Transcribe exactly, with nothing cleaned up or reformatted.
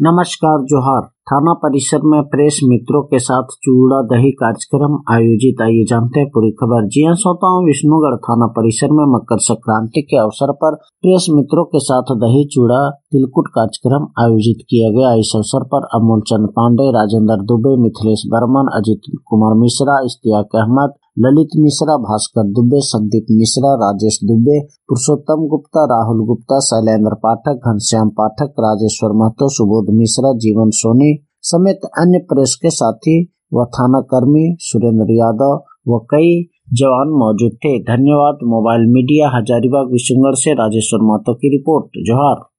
नमस्कार जोहार। थाना परिसर में प्रेस मित्रों के साथ चूड़ा दही कार्यक्रम आयोजित। आइए जानते हैं पूरी खबर। जी हां, श्रोताओं, विष्णुगढ़ थाना परिसर में मकर संक्रांति के अवसर पर प्रेस मित्रों के साथ दही चूड़ा तिलकुट कार्यक्रम आयोजित किया गया। इस अवसर पर अमोल चंद पांडे, राजेंद्र दुबे, मिथिलेश बर्मन, अजित कुमार मिश्रा, इश्तियाक अहमद, ललित मिश्रा, भास्कर दुबे, संदीप मिश्रा, राजेश दुबे, पुरुषोत्तम गुप्ता, राहुल गुप्ता, शैलेंद्र पाठक, घनश्याम पाठक, राजेश्वर महतो, सुबोध मिश्रा, जीवन सोनी समेत अन्य प्रेस के साथी व थाना कर्मी सुरेंद्र यादव व कई जवान मौजूद थे। धन्यवाद। मोबाइल मीडिया, हजारीबाग, विशुनगढ़ से राजेश्वर महतो की रिपोर्ट। जोहार।